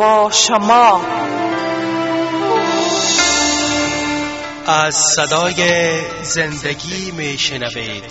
با شما. از صدای زندگی می شنوید.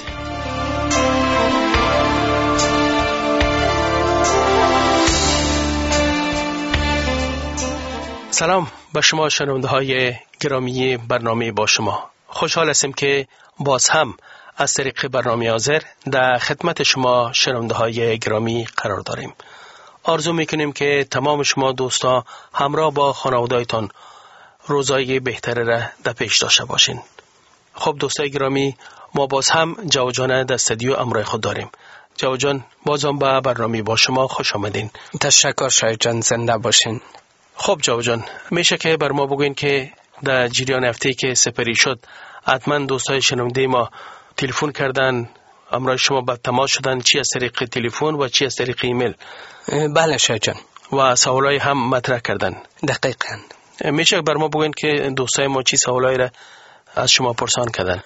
سلام به شما شنونده های گرامی برنامه با شما. خوشحال هستیم که باز هم از طریق برنامه حاضر در خدمت شما شنونده های گرامی قرار داریم. آرزو میکنیم که تمام شما دوستا همراه با خانواده‌تان روزای بهتری را در پیش داشته باشین. خب دوستای گرامی، ما باز هم جو جان در استودیو امروی خود داریم. جو جان، بازم به برنامه با شما خوش آمدین. تشکر شاید جان، زنده باشین. خب جو جان، میشه که بر ما بگوین که در جریان هفته که سپری شد حتما دوستای شنونده ما تلفن کردن، امروی شما با تماس شدن، چی از طریق تلفن و چی از طریق ایمیل؟ بله شاید جان. و سوالای هم مطرح کردن. دقیقاً. میشه بر ما بگوین که دوستای ما چی سوالایی را از شما پرسان کردن؟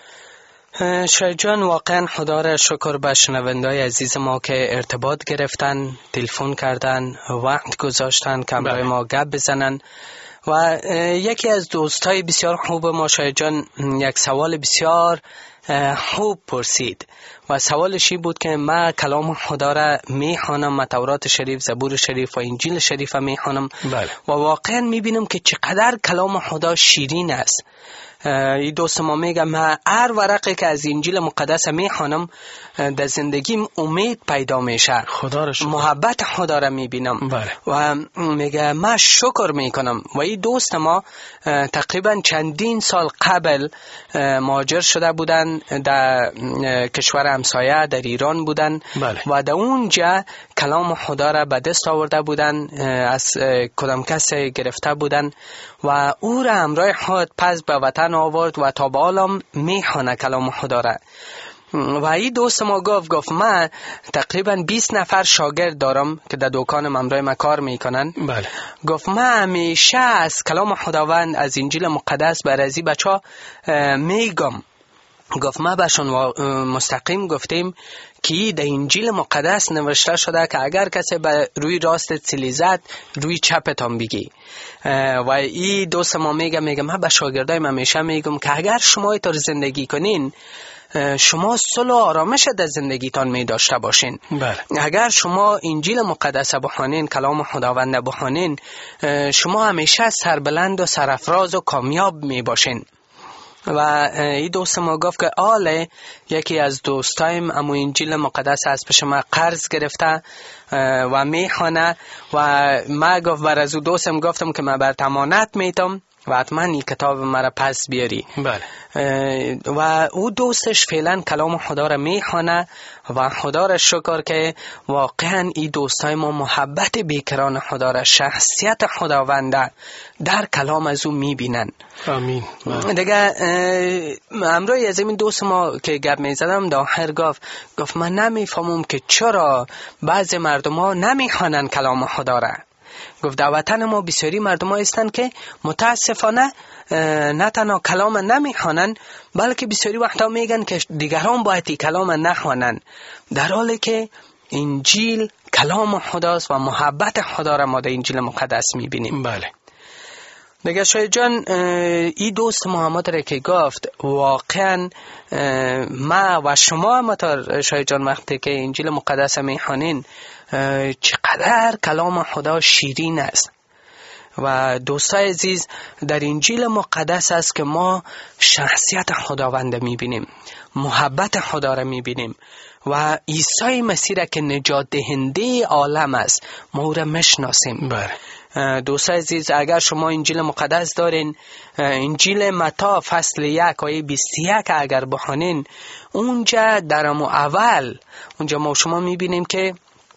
شاید جان، واقعا خدا را شکر به شنونده‌های عزیز ما که ارتباط گرفتن، تلفن کردن، وقت گذاشتن که برای ما گپ بزنن. و یکی از دوستای بسیار خوب ما شاید جان یک سوال بسیار خوب پرسید و سوالش این بود که من کلام خدا را میخوانم، تورات شریف، زبور شریف و انجیل شریف را میخوانم و واقعا میبینم که چقدر کلام خدا شیرین است. این دوست ما میگه من هر ورقی که از انجیل مقدس میخوانم در زندگیم امید پیدا میشه، محبت خدا را میبینم و میگه من شکر میکنم. و این دوست ما تقریبا چندین سال قبل مهاجر شده بودن، در کشور همسایه در ایران بودن و در اونجا کلام خدا را به دست آورده بودن، از کدام کس گرفته بودن و او را همراه خود پس به وطن آورد و تا به حالم میخوانه کلام خدا را. و این دوست ما گفت من تقریبا 20 نفر شاگرد دارم که در دکانم همراه ما کار میکنن. گفت من همیشه از کلام خداوند، از انجیل مقدس برازی بچه میگم. گفت ما بهشون مستقیم گفتیم که در انجیل مقدس نوشته شده که اگر کسی به روی راست سیلی زد، روی چپتان بگی. و این دوست ما میگه من به شاگردایم همیشه میگم که اگر شما اینطور زندگی کنین، شما صلح و آرامش در زندگیتان می داشته باشین. اگر شما انجیل مقدس بخوانین، کلام خداوند بخوانین، شما همیشه سربلند و سرافراز و کامیاب می باشین. و این دوست ما گفت که آله یکی از دوستایم امو انجیل مقدس از پیش ما قرض گرفته و میخوانه و ما گفت بر از او دوستم گفتم که من بر تمانت میتم و حتما این کتاب مرا پس بیاری. و او دوستش فعلا کلام خدا را میخوانه و خدا را شکر که واقعا این دوستای ما محبت بیکران خدا را، شخصیت خداونده در کلام از او میبینن. آمین. دیگه امروی از این دوست ما که گپ میزدم در آخر گفت من نمیفهمم که چرا بعضی مردم ها نمیخوانن کلام خدا را. گفت در وطن ما بسیاری مردم ها هستند که متاسفانه نه تنها کلام نمیخوانن، بلکه بسیاری وقتا میگن که دیگران باید کلام نخوانن، در حالی که انجیل کلام خداست و محبت خدا را ما در انجیل مقدس میبینیم. دیگه شاید جان، این دوست محمد را که گفت واقعا ما و شما همطور شاید جان وقتی که انجیل مقدس میخوانین چقدر کلام خدا شیرین است. و دوستای عزیز، در انجیل مقدس است که ما شخصیت خداوند میبینیم، محبت خدا را میبینیم و عیسی مسیح را که نجات دهنده عالم است ما او را میشناسیم. دوستای عزیز، اگر شما انجیل مقدس دارین، انجیل متی فصل 1 آیه 21 اگر بخوانین، اونجا در اول اونجا ما شما میبینیم که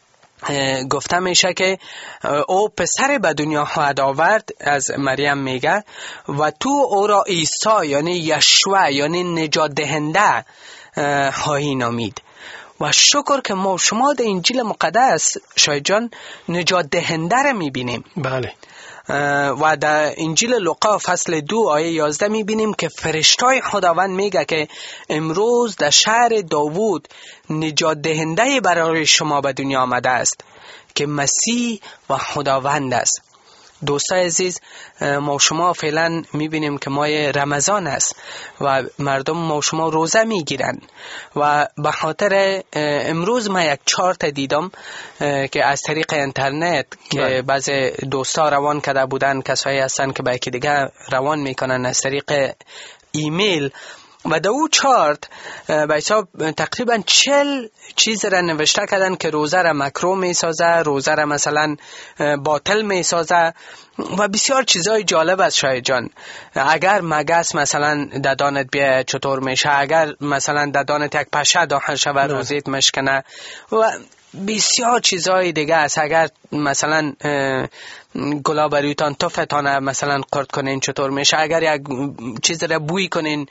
گفته میشه که او پسر به دنیا خواهد آورد، از مریم میگه، و تو او را عیسی یعنی یشوع یعنی نجات دهنده خواهی نامید. و شکر که ما شما در انجیل مقدس شاید جان نجات دهنده را میبینیم. و در انجیل لوقا فصل 2 آیه 11 میبینیم که فرشتای خداوند میگه که امروز در شهر داوود نجات دهنده برای شما به دنیا آمده است که مسیح و خداوند است. دوستای عزیز، ما شما فعلا میبینیم که ماه رمضان است و مردم ما شما روزه میگیرن و به خاطر امروز ما یک چارت دیدم که از طریق اینترنت که بعض دوستا روان کرده بودن، کسایی هستن که با یکی دیگه روان میکنن از طریق ایمیل و در او چارت به حساب تقریبا 40 چیز را نوشته کردن که روزه را مکروه می سازه، روزه را مثلا باطل می سازه و بسیار چیزای جالب است. شاید جان، اگر مگس مثلا ددانت بیا چطور میشه، اگر مثلا ددانت یک پشه داخل شوه روزیت مشکنه و بسیار چیزای دیگه است. اگر مثلا گلابریتان توفتانه مثلا قرد کنین چطور میشه، اگر یک چیز را بوی کنین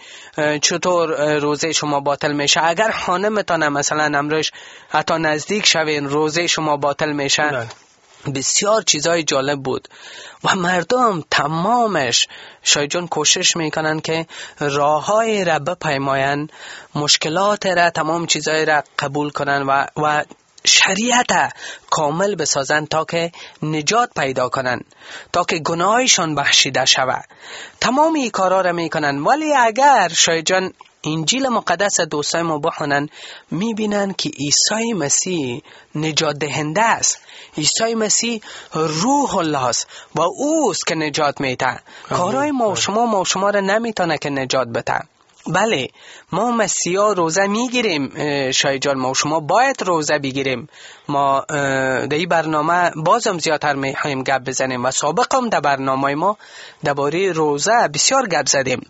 چطور روزه شما باطل میشه، اگر خانمتان مثلا امروز حتی نزدیک شوین روزه شما باطل میشه. بسیار چیزای جالب بود و مردم تمامش شایجان کوشش میکنن که راههای را بپیماین، مشکلات را، تمام چیزای را قبول کنن و شریعت کامل بسازن تا که نجات پیدا کنن، تا که گناهشان بخشیده شود. تمام این کارا را میکنن. ولی اگر شاید جان انجیل مقدس دوستای ما بخونن، میبینن که عیسی مسیح نجات دهنده است. عیسی مسیح روح الله است و اوست که نجات میده. کارهای ما شما را نمیتونه که نجات بده. بله، ما مسیحا روزه میگیریم. شاید جان ما شما باید روزه بگیریم. ما در این برنامه بازم زیادتر میخوایم گپ بزنیم و سابقا در برنامه ما درباره روزه بسیار گپ زدیم.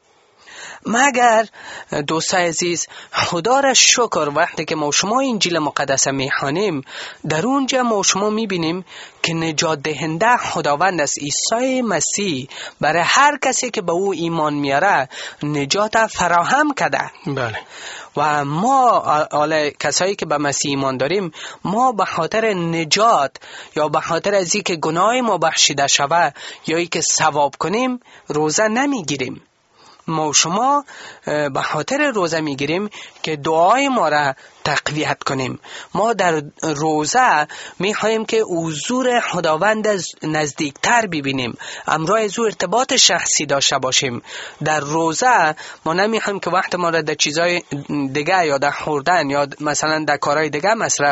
مگر دوستای عزیز، خدا را شکر وقتی که ما شما انجیل مقدس میخوانیم، در اونجا ما شما میبینیم که نجات دهنده خداوند است. عیسی مسیح برای هر کسی که به او ایمان میاره نجات فراهم کرده. بله. و ما کسایی که به مسیح ایمان داریم، ما به خاطر نجات یا به خاطر از اینکه گناه ما بخشیده شود یا اینکه ثواب کنیم روزه نمیگیریم. ما شما به خاطر روزه میگیریم که دعای ما را تقویت کنیم. ما در روزه میخواهیم که حضور خداوند نزدیکتر ببینیم، امرای از او ارتباط شخصی داشته باشیم. در روزه ما نمیخواهیم که وقت ما را در چیزای دیگه یا در خوردن یا مثلا در کارهای دیگه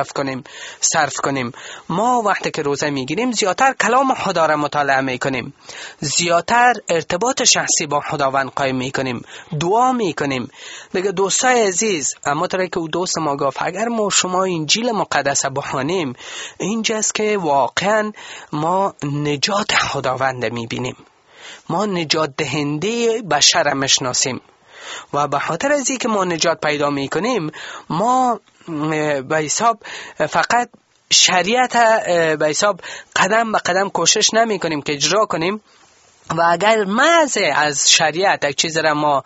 صرف کنیم. ما وقتی که روزه میگیریم زیادتر کلام خدا را مطالعه میکنیم، زیادتر ارتباط شخصی با خداوند قایم میکنیم، دعا میکنیم. دیگه دوستای عزیز، اما طوری که دوست ما گفت، اگر ما شما انجیل مقدس بخوانیم، اینجاست که واقعا ما نجات خداوند میبینیم، ما نجات دهنده بشر میشناسیم و به خاطر از اینکه ما نجات پیدا میکنیم، ما به حساب فقط شریعت به حساب قدم به قدم کوشش نمی کنیم که اجرا کنیم و اگر محض از شریعت یک چیز را ما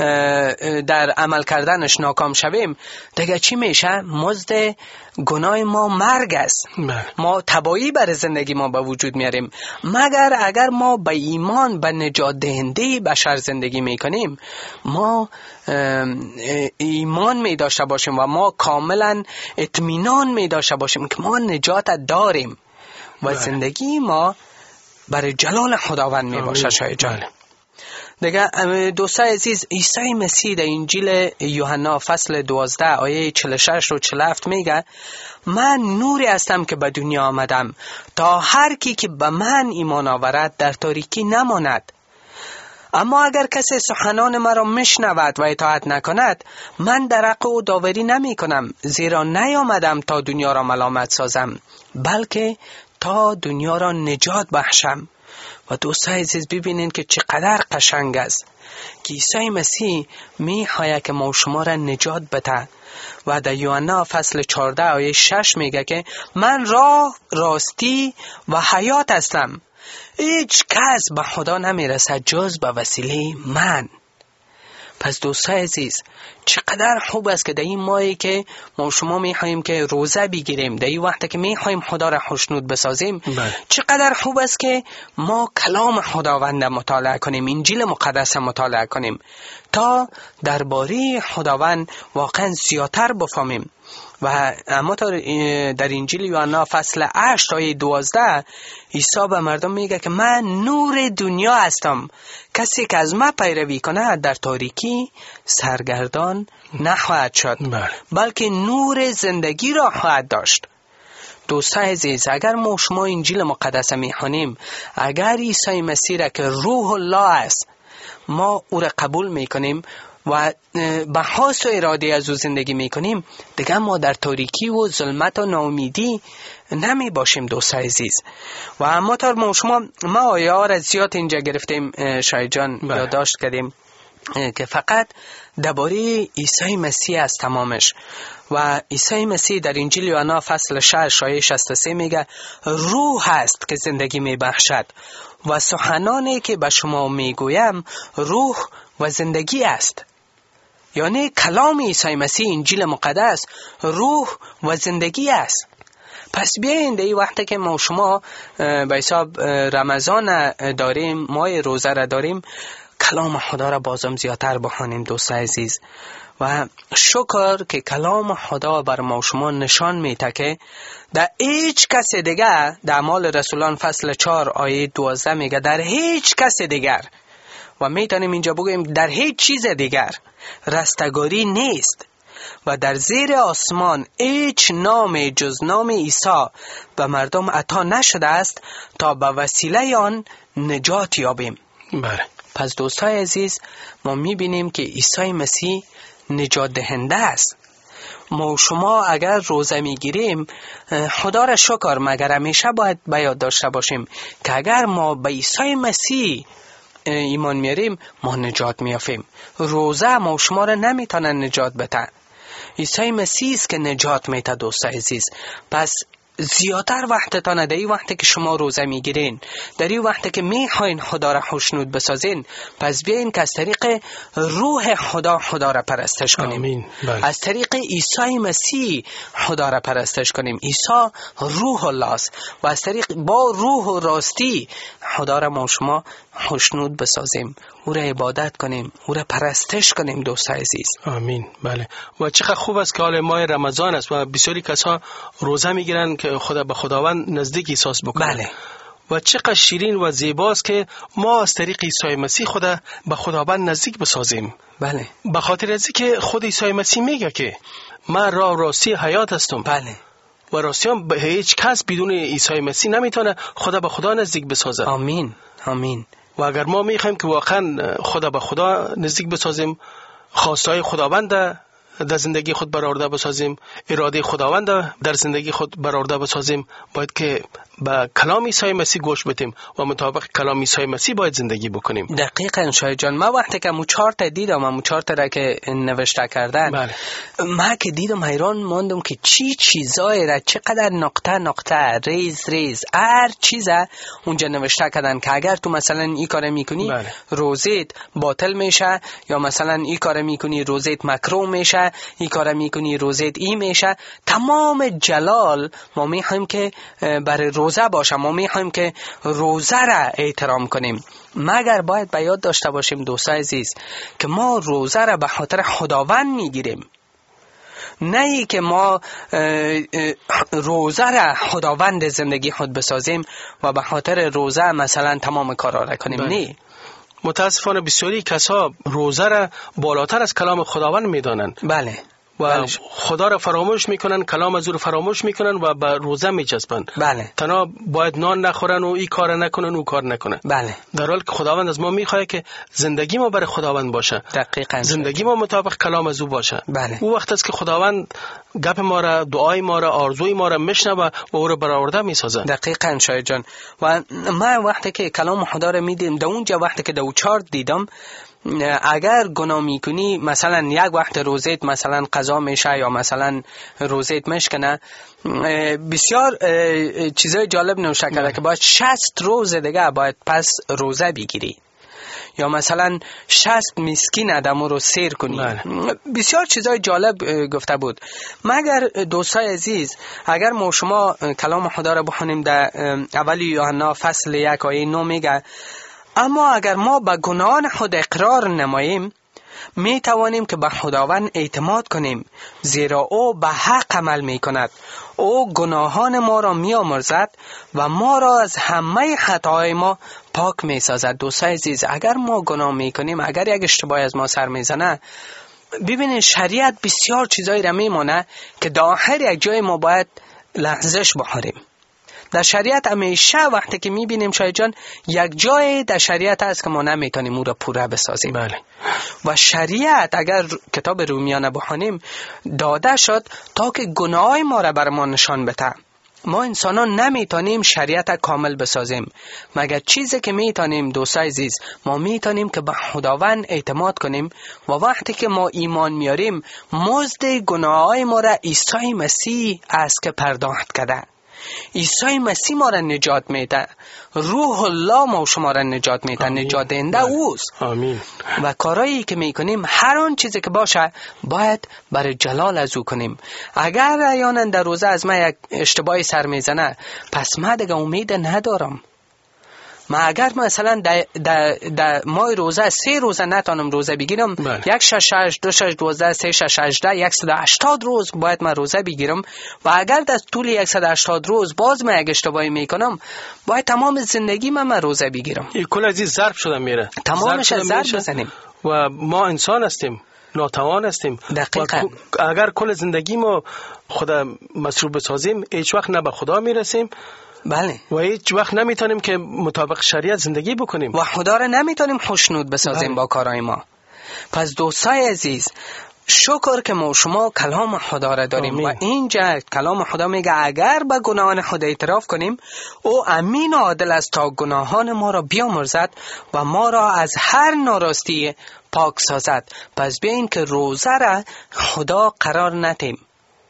در عمل کردنش ناکام شویم، دیگه چی میشه؟ مزد گناه ما مرگ است. ما تباهی بر زندگی ما به وجود میاریم. مگر اگر ما به ایمان به نجات دهنده بشر زندگی میکنیم، ما ایمان می داشته باشیم و ما کاملا اطمینان می داشته باشیم که ما نجات داریم و زندگی ما برای جلال خداوند می باشه. شاید جان دیگه دوستای عزیز، عیسی مسیح در انجیل یوحنا فصل 12 آیه 46 و 47 میگه: من نوری هستم که به دنیا آمدم تا هر کی که به من ایمان آورد در تاریکی نماند. اما اگر کسی سخنان مرا میشنود و اطاعت نکند، من در حق او داوری نمی کنم، زیرا نیامدم تا دنیا را ملامت سازم، بلکه تا دنیا را نجات بخشم. و دوستای عزیز ببینین که چقدر قشنگ است که عیسی مسیح میخواهد که ما شما را نجات بده. و در یوحنا فصل 14 آیه 6 میگه که من راه، راستی و حیات هستم، هیچ کس به خدا نمیرسد جز به وسیله من. پس دوستای عزیز، چقدر خوب است که در این ماهی که ما شما میخواییم که روزه بگیریم، در این وقت که میخواییم خدا را خوشنود بسازیم، چقدر خوب است که ما کلام خداوند مطالعه کنیم، انجیل مقدس مطالعه کنیم تا درباره خداوند واقعا زیادتر بفهمیم. و اما در انجیل یوحنا فصل 8 آیه 12 عیسی به مردم میگه که من نور دنیا هستم، کسی که از من پیروی کنه در تاریکی سرگردان نخواهد شد بلکه نور زندگی را خواهد داشت. دوستان عزیز، اگر ما شما انجیل مقدس میخوانیم، اگر عیسی مسیح را که روح الله است ما او را قبول میکنیم و به خواست و اراده از او زندگی میکنیم، دیگه ما در تاریکی و ظلمت و ناامیدی نمی باشیم دوستان عزیز. و اما ما آیه ها را زیاد اینجا گرفتیم شاید جان، یادداشت کردیم که فقط درباره عیسی مسیح است تمامش. و عیسی مسیح در انجیل یوحنا فصل 6 آیه 63 میگه روح است که زندگی میبخشد و سخنانی که به شما میگویم روح و زندگی است. یعنی کلام عیسی مسیح انجیل مقدس روح و زندگی است. پس بیاین در این وقتی که ما شما به حساب رمضان داریم، ماه روزه را داریم، کلام خدا را بازم زیادتر بخوانیم دوستان عزیز. و شکر که کلام خدا بر ما شما نشان میده که در هیچ کس دیگر، در اعمال رسولان فصل 4 آیه 12 میگه در هیچ کس دیگر، و میتونیم اینجا بگوییم در هیچ چیز دیگر رستگاری نیست و در زیر آسمان هیچ نام جز نام عیسی به مردم عطا نشده است تا به وسیله آن نجات یابیم. بله. پس دوستای عزیز، ما میبینیم که عیسی مسیح نجات دهنده است. ما شما اگر روزه میگیریم، خدا را شکر، مگر همیشه باید به یاد داشته باشیم که اگر ما به عیسی مسیح ایمان میاریم ما نجات میافیم. روزه ما شما را نمیتونه نجات بده، عیسی مسیح است که نجات میده دوستای عزیز. پس زیادتر وقتتانه در این وقتی که شما روزه میگیرین، در این وقتی که میخواین خدا را خوشنود بسازین، پس بیاین که از طریق روح خدا را پرستش کنیم. آمین. از طریق عیسی مسیح خدا را پرستش کنیم. عیسی روح الله است و از طریق با روح و راستی خدا را ما شما خوشنود بسازیم، او را عبادت کنیم، او را پرستش کنیم دوستای عزیز. آمین. بله. و چقدر خوب است که حال ماه رمضان است و بسیاری کسا روزه میگیرن که خدا به خداوند نزدیک احساس بکنن. بله. و چقدر شیرین و زیباست که ما از طریق عیسی مسیح خدا به خداوند نزدیک بسازیم. بله. به خاطر از که خود عیسی مسیح میگه که من راه، راستی، حیات هستم. بله. و راستی هم هیچ کس بدون عیسی مسیح نمیتونه خدا به خدا نزدیک بسازه. آمین. آمین. و اگر ما میخوایم که واقعا خدا به خدا نزدیک بسازیم، خواستهای خداوند در زندگی خود برآورده بسازیم، اراده خداوند در زندگی خود برآورده بسازیم، باید که به کلام عیسی مسیح گوش بدیم و مطابق کلام عیسی مسیح باید زندگی بکنیم. دقیقاً شاید جان، ما وقتی که چارت دیدم، من چارت را که نوشته کردن، بله. ما که دیدم حیران ماندم که چیزایی را چقدر نقطه ریز هر چیز اونجا نوشته کردن که اگر تو مثلا این کار میکنی بله. روزت باطل میشه، یا مثلا این کار میکنی روزت مکروه میشه، این کار میکنی روزت این میشه. تمام جلال ما میخوایم که برای روزه باشه، ما میخوایم که روزه را احترام کنیم، مگر باید به یاد داشته باشیم دوستای عزیز که ما روزه را به خاطر خداوند میگیریم، نه ای که ما روزه را خداوند زندگی خود بسازیم و به خاطر روزه مثلا تمام کارا را کنیم. نه، متاسفانه بسیاری کسا روزه را بالاتر از کلام خداوند میدانند. بله. و خدا را فراموش میکنن، کلام از او را فراموش میکنن و به روزه میچسبند. بله. تنها باید نان نخورن و این کار نکنن و کار نکنن. بله. در حالی که خداوند از ما میخواد که زندگی ما برای خداوند باشه. دقیقاً. زندگی ما مطابق کلام از او باشه. بله. او وقت است که خداوند گپ ما را، دعای ما را، آرزوی ما را میشنوه و او را برآورده میسازه. دقیقاً شاید جان. و ما وقتی که کلام خدا را میدیم، در اونجا وقتی که دو چارت دیدم، اگر گناه میکنی مثلا یک وقت روزت مثلا قضا میشه یا مثلا روزت مشکنه، بسیار چیزای جالب نوشته کرده که باید 60 روز دیگه باید پس روزه بگیری، یا مثلا 60 مسکین آدمو رو سیر کنی. بسیار چیزای جالب گفته بود. مگر دوستای عزیز، اگر ما شما کلام خدا را بخونیم در اول یوحنا فصل 1 آیه 9 میگه اما اگر ما به گناهان خود اقرار نماییم می توانیم که به خداوند اعتماد کنیم، زیرا او به حق عمل می کند. او گناهان ما را می آمرزد و ما را از همه خطاهای ما پاک می سازد. دوستای عزیز، اگر ما گناه می کنیم، اگر یک اشتباهی از ما سر می زنه، ببینید شریعت بسیار چیزایی را می مانه که در آخر یک جای ما باید لغزش بخوریم. در شریعت همیشه وقتی که میبینیم شاید جان یک جای در شریعت هست که ما نمیتونیم او را پوره بسازیم. بله. و شریعت اگر کتاب رومیان بخونیم داده شد تا که گناه ما را بر ما نشان بده. ما انسانان نمیتونیم شریعت کامل بسازیم، مگر چیزی که میتونیم دوستای عزیز، ما میتونیم که به خداوند اعتماد کنیم و وقتی که ما ایمان میاریم مزد گناههای ما را عیسی مسیح است که پرداخت کرده. عیسی مسیح ما را نجات میده، روح الله ما شما را نجات میده، نجات دهنده اوست. آمین. و کارایی که میکنیم هر آن چیزی که باشه باید برای جلال از او کنیم. اگر احیانا در روزه از من یک اشتباهی سر میزنه، پس من دیگه امید ندارم. ما اگر مثلا در ماه روزه 3 روزه نتانم روزه بگیرم، 1 6 2 6 12 3 6 18 180 روز باید من روزه بگیرم و اگر در طول 180 روز باز من یک اشتباهی میکنم، باید تمام زندگی من روزه بگیرم. این کل عزیز ضرب شده میره، تمامش ضرب بزنیم و ما انسان هستیم، ناتوان هستیم. دقیقاً. اگر کل زندگی ما خدا مصروف بسازیم، هیچ وقت نه به خدا میرسیم. بله. و هیچ وقت نمیتونیم که مطابق شریعت زندگی بکنیم و خدا را نمیتونیم خوشنود بسازیم. بله. با کارهای ما. پس دوستای عزیز، شکر که ما شما کلام خدا را داریم. آمین. و اینجا کلام خدا میگه اگر به گناهان خود اعتراف کنیم، او امین و عادل است تا گناهان ما را بیامرزد و ما را از هر ناراستی پاک سازد. پس بیاین که روزه را خدا قرار ندیم.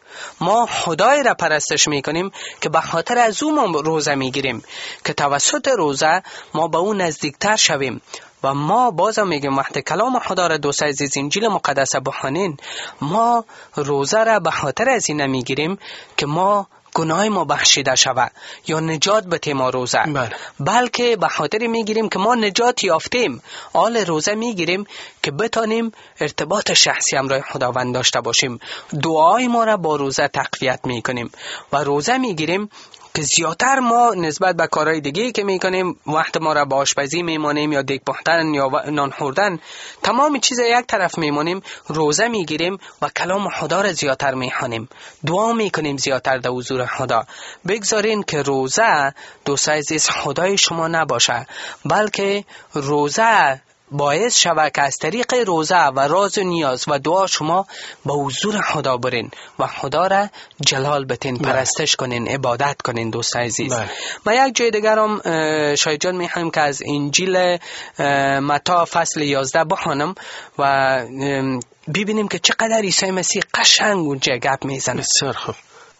ما خدای را پرستش میکنیم که به خاطر از او ما روزه میگیریم که توسط روزه ما به اون نزدیکتر شویم. و ما بازم میگیم وقتی کلام خدا را دوستای عزیز انجیل مقدس بخوانین، ما روزه را به خاطر از این نمیگیریم که ما گناه ما بخشیده شود یا نجات بده ما روزه، بلکه به خاطر میگیریم که ما نجات یافتیم. آل روزه میگیریم که بتانیم ارتباط شخصی همراه خداوند داشته باشیم. دعای ما را با روزه تقویت میکنیم و روزه میگیریم که زیادتر ما نسبت به کارهای دیگه که میکنیم، وقت ما را با آشپزی میمانیم یا دیگ پختن یا نان خوردن، تمام چیز یک طرف میمانیم. روزه میگیریم و کلام خدا را زیادتر میخوانیم، دعا میکنیم زیادتر در حضور خدا. بگذارین که روزه دوستای عزیز خدای شما نباشه، بلکه روزه باعث شود که از طریق روزه و راز و نیاز و دعا شما به حضور خدا برین و خدا را جلال بتین، پرستش کنین، عبادت کنین. دوستای عزیز، ما یک جای دیگرم شاید جان میخوایم که از انجیل متی فصل 11 بخوانم و ببینیم که چقدر عیسی مسیح قشنگ اونجا گپ میزنه. بسیار خوب.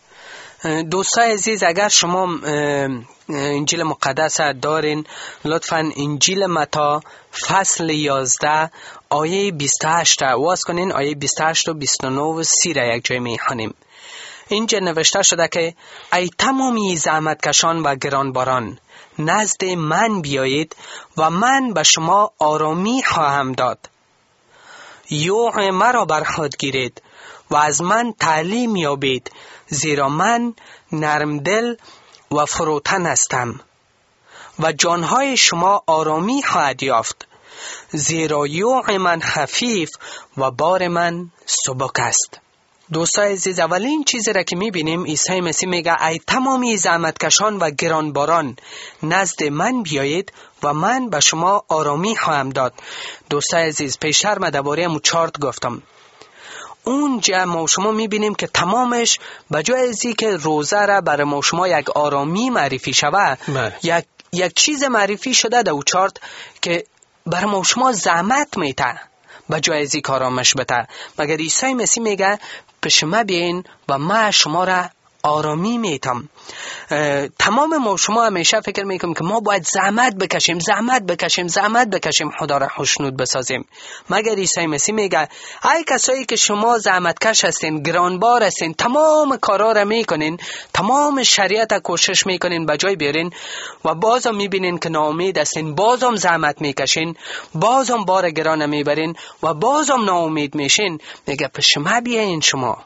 دوستای عزیز، اگر شما انجیل مقدس دارین، لطفاً انجیل متی فصل 11 آیه 28 واز کنین. آیه 28 و 29 و 30 را یک جای میخوانیم. اینجا نوشته شده که ای تمامی زحمتکشان و گرانباران، نزد من بیایید و من به شما آرامی خواهم داد. یوغ مرا بر خود گیرید و از من تعلیم یابید، زیرا من نرم دل و فروتن هستم و جانهای شما آرامی خواهد یافت، زیرا یوغ من خفیف و بار من سبک است. دوستای عزیز، اولین چیزی را که میبینیم عیسی مسیح میگه ای تمامی زحمتکشان و گرانباران، نزد من بیایید و من به شما آرامی خواهم داد. دوستای عزیز، پیشتر من درباره امو چارت گفتم. اونجا ما شما میبینیم که تمامش بجای ازی که روزه را برای ما شما یک آرامی معرفی شود، یک چیز معرفی شده در او چارت که برای ما شما زحمت میته بجای ازی که آرامش بده. مگر عیسی مسیح میگه پیش ما بیاین و ما شما را آرامی میتم. تمام ما شما همیشه فکر میکنیم که ما باید زحمت بکشیم خدا را خوشنود بسازیم، مگر عیسی مسیح میگه ای کسایی که شما زحمت کش هستین، گرانبار هستین، تمام کارا را میکنین، تمام شریعت را کوشش میکنین بجای بیارین و بازم میبینین که ناامید هستین، بازم زحمت میکشین، بازم بار گران میبرین و بازم ناامید میشین، میگه پس ما بیاین،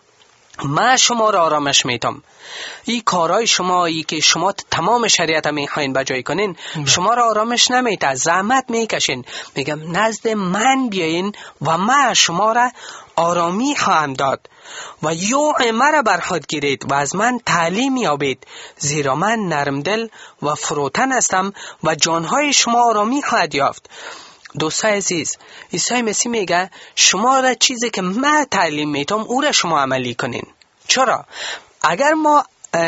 من شما را آرامش میتم. این کارهای شما، ای که شما تمام شریعت میخواین بجای کنین، شما را آرامش نمیته، زحمت میکشین. میگم نزد من بیاین و من شما را آرامی خواهم داد و یوع مرا بر خود گیرید و از من تعلیم یابید، زیرا من نرم دل و فروتن هستم و جانهای شما آرامی خواهد یافت. دوستای عزیز، عیسی مسیح میگه شما را چیزی که من تعلیم میتم او را شما عملی کنین. چرا؟ اگر ما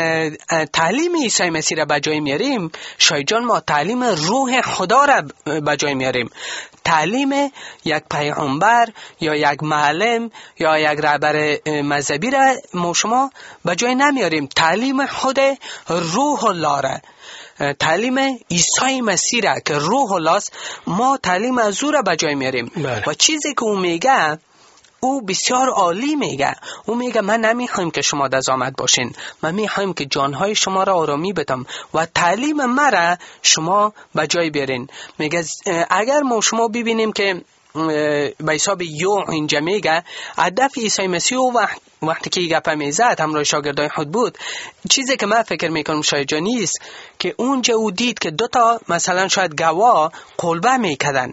تعلیم عیسی مسیح را بجای میاریم، شاید جان ما تعلیم روح خدا را بجای میاریم. تعلیم یک پیغمبر یا یک معلم یا یک رهبر مذهبی را ما شما بجای نمیاریم. تعلیم خود روح الله را، تعلیم عیسی مسیح را که روح الله است، ما تعلیم از او را بجای میاریم. و چیزی که او میگه او بسیار عالی میگه. او میگه من نمیخوایم که شما دزامت باشین، من میخوایم که جانهای شما را آرامی بدم و تعلیم مرا شما بجای بیارین. میگه اگر ما شما ببینیم که به حساب اینجا میگه هدف عیسی مسیح وقتی که گپ میزد همراه شاگردای خود بود، چیزی که من فکر میکنم شاید جا نیست که اونجا او دید که دوتا مثلا شاید گواه قلبه میکردن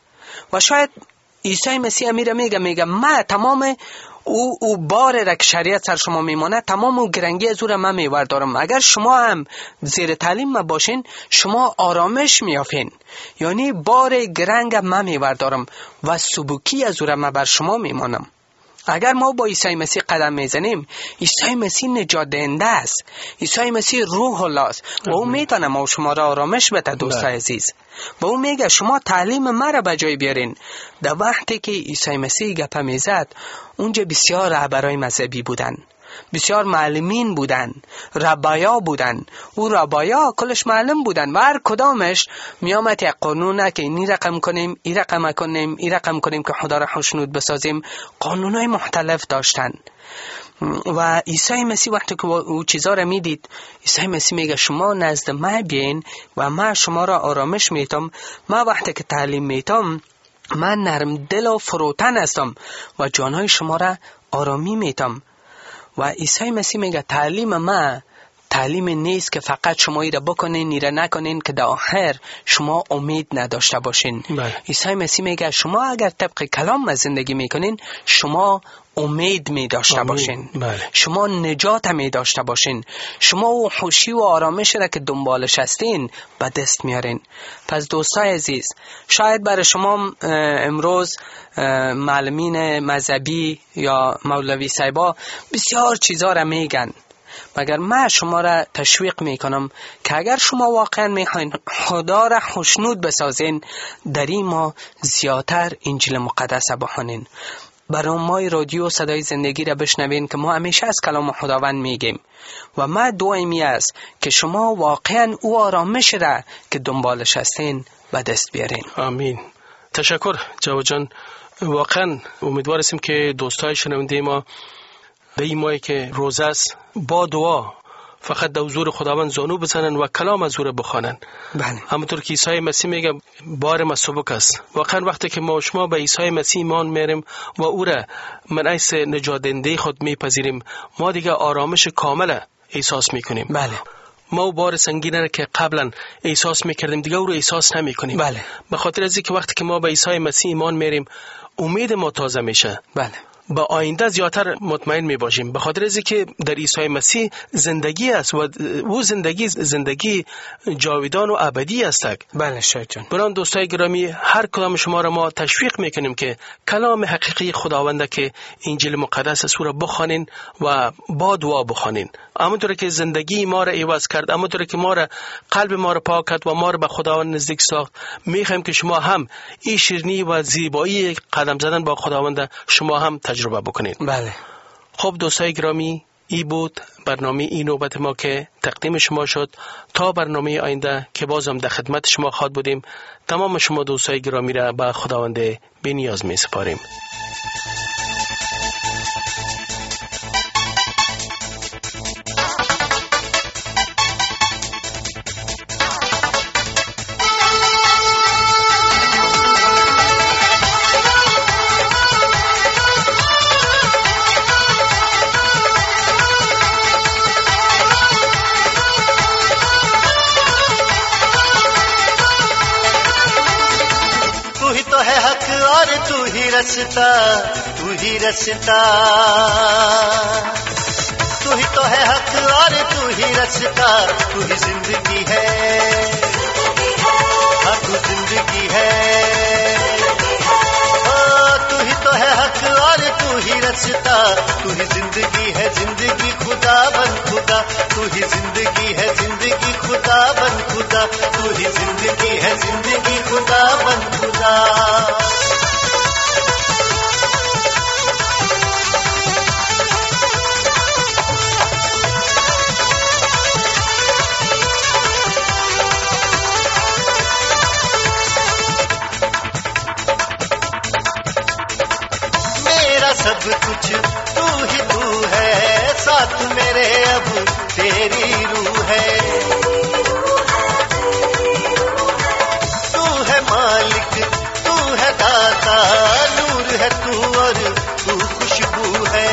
و شاید عیسی مسیح میره میگه من تمام او بار را که شریعت سر شما میمانه، تمام او گرنگی از او را من میوردارم. اگر شما هم زیر تعلیم ما باشین، شما آرامش میافین، یعنی بار گرنگ من میوردارم و سبوکی از او را من بر شما میمانم. اگر ما با عیسی مسیح قدم میزنیم، عیسی مسیح نجات دهنده است، عیسی مسیح روح الله است و او میتونه ما شما را آرامش بده. دوستای عزیز، و او میگه شما تعلیم مرا بجای بیارین. در وقتی که عیسی مسیح گپ میزد، اونجا بسیار رهبرای مذهبی بودن، بسیار معلمین بودن، ربایا بودن. او ربایا کلش معلم بودن و هر کدامش میامد یک قانونه که این رقم کنیم، این رقم کنیم، این رقم کنیم که خدا را خوشنود بسازیم. قانونای مختلف داشتن. و عیسی مسیح وقتی که او چیزا را میدید، عیسی مسیح میگه شما نزد من بیاین و من شما را آرامش میتم. من وقتی که تعلیم میتم، من نرم دل و فروتن هستم و جانهای شما را آرامی میتم. و عیسی مسیح میگه تعلیم ما تعلیم نیست که فقط شما ایره بکنین ایره نکنین که در آخر شما امید نداشته باشین. عیسی مسیح میگه شما اگر طبق کلام ما زندگی میکنین، شما امید می داشته باشین، شما نجات می داشته باشین، شما او خوشی و آرامش را که دنبالش هستین به دست میارین. پس دوستای عزیز، شاید برای شما امروز معلمین مذهبی یا مولوی صاحبا بسیار چیزا را میگن، مگر من شما را تشویق میکنم که اگر شما واقعا میخواین خدا را خوشنود بسازین، در این ما زیادتر انجیل مقدس بخونین، برای ما رادیو صدای زندگی را بشنوین که ما همیشه از کلام خداوند میگیم. و ما دعایم است که شما واقعا او آرامش را که دنبالش هستین به دست بیارین. آمین. تشکر جواد جان. واقعا امیدوار هستیم که دوستای شنونده ما به این ماهی که روزه است با دعا فقط در حضور خداوند زانو بزنن و کلام از او را بخوانن. بله. همونطور که عیسی مسیح میگه بار ما سبک است. واقعا وقتی که ما شما به عیسی مسیح ایمان میاریم و او را منعکس نجات دهنده خود میپذیریم، ما دیگه آرامش کامل احساس میکنیم. بله. ما بار سنگینه را که قبلا احساس میکردیم دیگه او رو احساس نمیکنیم. بله. به خاطر از اینکه وقتی که ما به عیسی مسیح ایمان میاریم، امید ما تازه میشه. بله. با آینده زیادتر مطمئن می باشیم، به خاطر از اینکه در عیسی مسیح زندگی است و او زندگی جاودان و ابدی است. بله شاید جان. بران دوستای گرامی، هر کدام شما را ما تشویق میکنیم که کلام حقیقی خداوند که انجیل مقدس است را بخوانین و با دعا بخوانین. همونطور که زندگی ما را عوض کرد، همونطور که ما را قلب ما را پاک کرد و ما را به خداوند نزدیک ساخت، میخوایم که شما هم این شیرینی و زیبایی قدم زدن با خداوند شما هم تجربه بکنید. بله. خب دوستای گرامی، ای بود برنامه این نوبت ما که تقدیم شما شد. تا برنامه آینده که بازم در خدمت شما خواهد بودیم. تمام شما دوستای گرامی را به خداوند بی‌نیاز می سپاریم. रस्ता तू ही रस्ता, तू ही तो है हक और तू ही रस्ता, तू ही जिंदगी है, हाँ तू जिंदगी है, तू ही तो है हक और तू ही रस्ता, तू ही जिंदगी है, जिंदगी खुदा बन खुदा, तू ही जिंदगी है, जिंदगी खुदा बन खुदा, तू ही जिंदगी है, जिंदगी खुदा बन खुदा। सब कुछ तू ही तू है, साथ मेरे अब तेरी रूह है, तू है मालिक तू है दाता, नूर है तू और तू खुशबू है,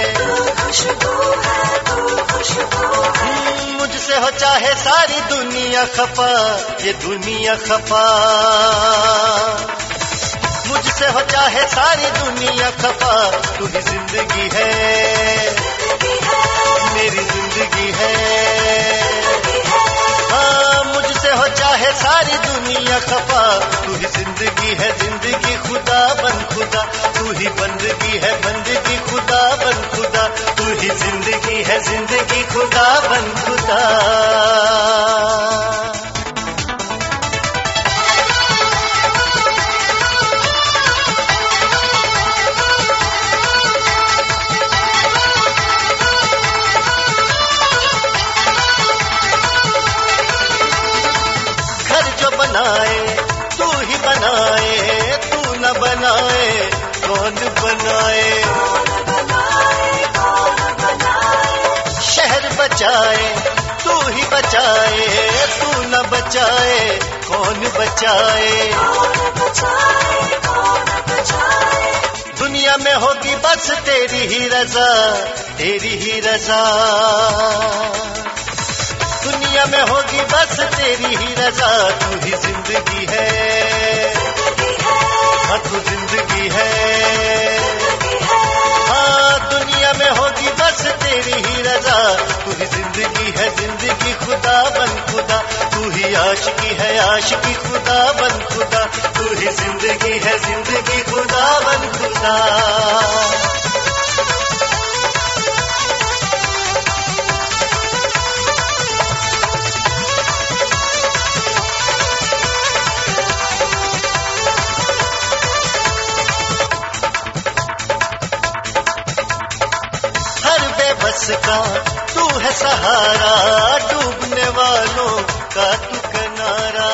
मुझसे हो चाहे सारी दुनिया खफा, ये दुनिया खफा, मुझसे हो चाहे सारी दुनिया खफा, तू ही जिंदगी है, मेरी जिंदगी है, हाँ मुझसे हो चाहे सारी दुनिया खफा, तू ही जिंदगी है, जिंदगी खुदा बन खुदा, तू ही बंदगी है, बंदगी खुदा बन खुदा, तू ही जिंदगी है, जिंदगी खुदा बन खुदा। बनाए तू ही बनाए, तू न बनाए कौन बनाए, शहर बचाए तू ही बचाए, तू न बचाए कौन बचाए, दुनिया में होगी बस तेरी ही रजा, तेरी ही रजा, दुनिया में होगी बस तेरी ही रजा, तू ही जिंदगी है, हाँ तू जिंदगी है, हाँ दुनिया में होगी बस तेरी ही रजा, तू ही जिंदगी है, जिंदगी खुदा बन खुदा, तू ही आशिकी है, आशिकी खुदा बन खुदा, तू ही जिंदगी है, जिंदगी खुदा बन खुदा। बस का तू है सहारा, डूबने वालों का तू किनारा।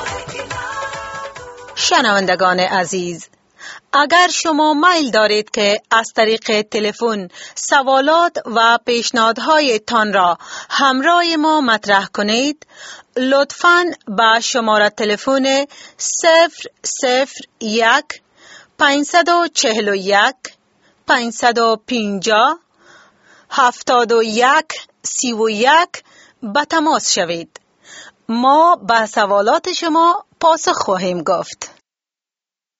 شنوندگان عزیز، اگر شما میل دارید که از طریق تلفن سوالات و پیشنهادهای تان را همراه ما مطرح کنید، لطفاً به شماره تلفن 001 541 550 7131 به تماس شوید. ما به سوالات شما پاسخ خواهیم گفت.